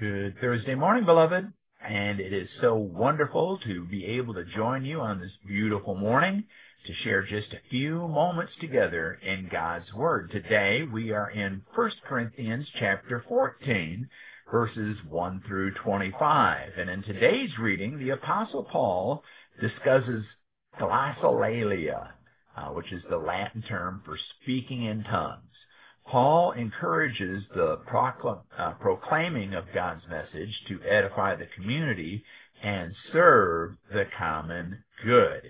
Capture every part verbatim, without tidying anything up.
Good Thursday morning, beloved, and it is so wonderful to be able to join you on this beautiful morning to share just a few moments together in God's Word. Today we are in First Corinthians chapter fourteen, verses one through twenty-five, and in today's reading, the Apostle Paul discusses glossolalia, uh, which is the Latin term for speaking in tongues. Paul encourages the procl- uh, proclaiming of God's message to edify the community and serve the common good.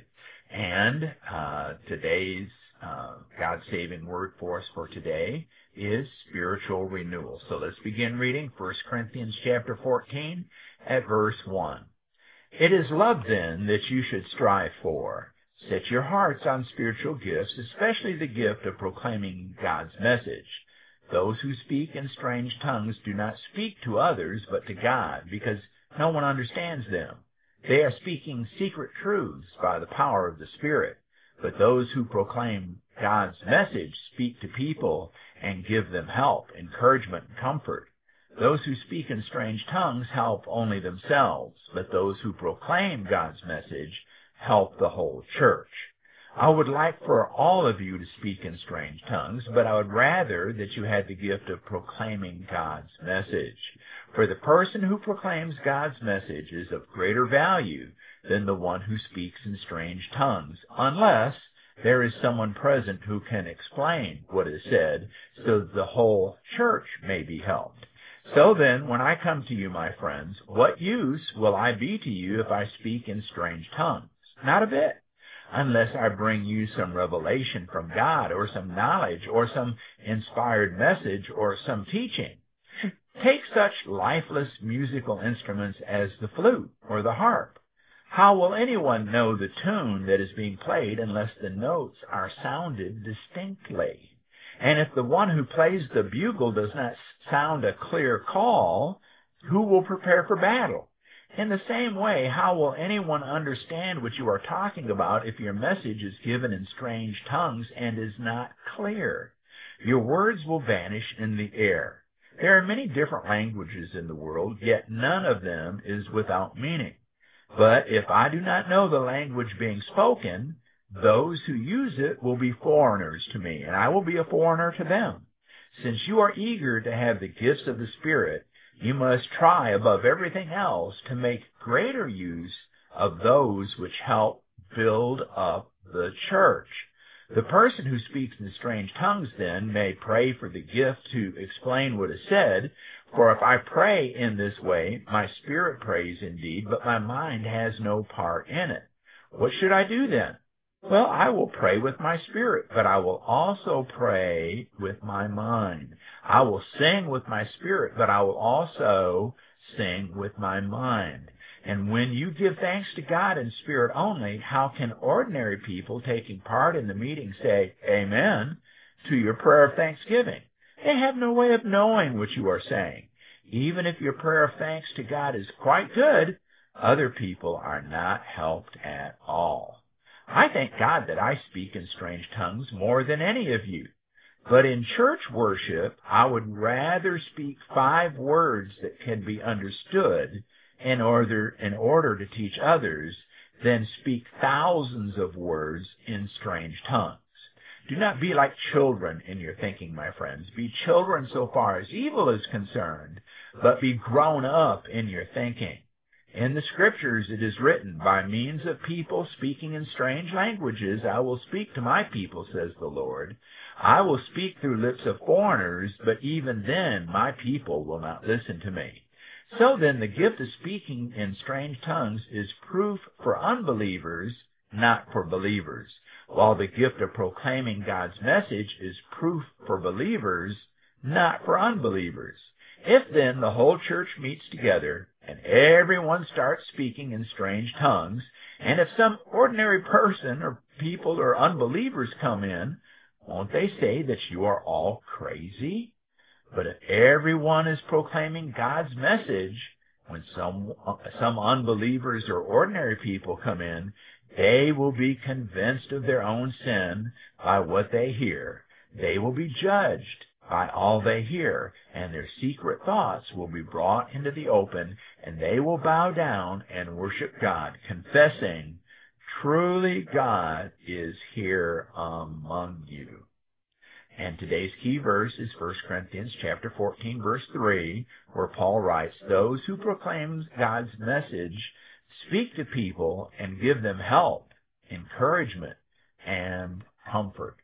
And uh, today's uh, God-saving word for us for today is spiritual renewal. So let's begin reading First Corinthians chapter fourteen at verse one. It is love then that you should strive for. Set your hearts on spiritual gifts, especially the gift of proclaiming God's message. Those who speak in strange tongues do not speak to others but to God, because no one understands them. They are speaking secret truths by the power of the Spirit. But those who proclaim God's message speak to people and give them help, encouragement, and comfort. Those who speak in strange tongues help only themselves, but those who proclaim God's message help the whole church. I would like for all of you to speak in strange tongues, but I would rather that you had the gift of proclaiming God's message. For the person who proclaims God's message is of greater value than the one who speaks in strange tongues, unless there is someone present who can explain what is said so that the whole church may be helped. So then, when I come to you, my friends, what use will I be to you if I speak in strange tongues? Not a bit, unless I bring you some revelation from God or some knowledge or some inspired message or some teaching. Take such lifeless musical instruments as the flute or the harp. How will anyone know the tune that is being played unless the notes are sounded distinctly? And if the one who plays the bugle does not sound a clear call, who will prepare for battle? In the same way, how will anyone understand what you are talking about if your message is given in strange tongues and is not clear? Your words will vanish in the air. There are many different languages in the world, yet none of them is without meaning. But if I do not know the language being spoken, those who use it will be foreigners to me, and I will be a foreigner to them. Since you are eager to have the gifts of the Spirit, you must try above everything else to make greater use of those which help build up the church. The person who speaks in strange tongues, then, may pray for the gift to explain what is said, for if I pray in this way, my spirit prays indeed, but my mind has no part in it. What should I do then? Well, I will pray with my spirit, but I will also pray with my mind. I will sing with my spirit, but I will also sing with my mind. And when you give thanks to God in spirit only, how can ordinary people taking part in the meeting say, Amen, to your prayer of thanksgiving? They have no way of knowing what you are saying. Even if your prayer of thanks to God is quite good, other people are not helped at all. I thank God that I speak in strange tongues more than any of you. But in church worship, I would rather speak five words that can be understood in order, in order to teach others than speak thousands of words in strange tongues. Do not be like children in your thinking, my friends. Be children so far as evil is concerned, but be grown up in your thinking. In the Scriptures it is written, by means of people speaking in strange languages, I will speak to my people, says the Lord. I will speak through lips of foreigners, but even then my people will not listen to me. So then the gift of speaking in strange tongues is proof for unbelievers, not for believers, while the gift of proclaiming God's message is proof for believers, not for unbelievers. If then the whole church meets together, and everyone starts speaking in strange tongues, and if some ordinary person or people or unbelievers come in, won't they say that you are all crazy? But if everyone is proclaiming God's message, when some some unbelievers or ordinary people come in, they will be convinced of their own sin by what they hear. They will be judged by all they hear, and their secret thoughts will be brought into the open, and they will bow down and worship God, confessing, truly God is here among you. And today's key verse is First Corinthians chapter fourteen, verse three, where Paul writes, those who proclaim God's message speak to people and give them help, encouragement, and comfort.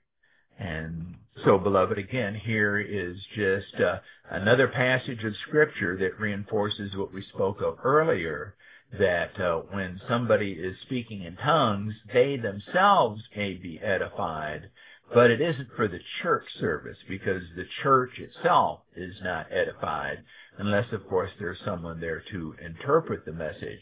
And so, beloved, again, here is just uh, another passage of Scripture that reinforces what we spoke of earlier, that uh, when somebody is speaking in tongues, they themselves may be edified, but it isn't for the church service, because the church itself is not edified, unless, of course, there's someone there to interpret the message.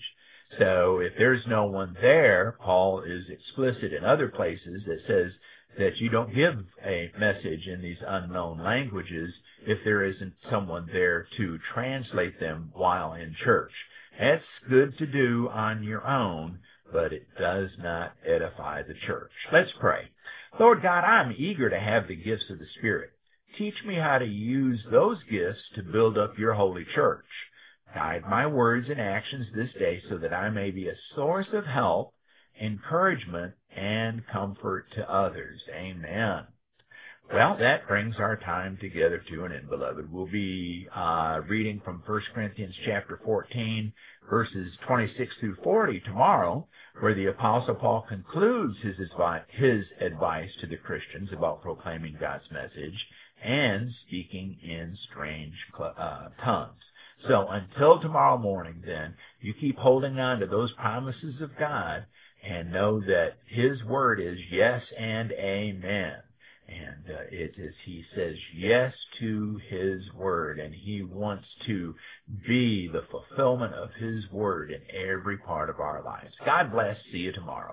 So if there's no one there, Paul is explicit in other places that says that you don't give a message in these unknown languages if there isn't someone there to translate them while in church. That's good to do on your own, but it does not edify the church. Let's pray. Lord God, I'm eager to have the gifts of the Spirit. Teach me how to use those gifts to build up your holy church. Guide my words and actions this day so that I may be a source of help, encouragement, and comfort to others. Amen. Well, that brings our time together to an end, beloved. We'll be uh, reading from First Corinthians chapter fourteen, verses twenty-six through forty tomorrow, where the Apostle Paul concludes his, advi- his advice to the Christians about proclaiming God's message and speaking in strange uh, tongues. So until tomorrow morning, then, you keep holding on to those promises of God and know that His Word is yes and amen. And uh, it is, He says yes to His Word, and He wants to be the fulfillment of His Word in every part of our lives. God bless. See you tomorrow.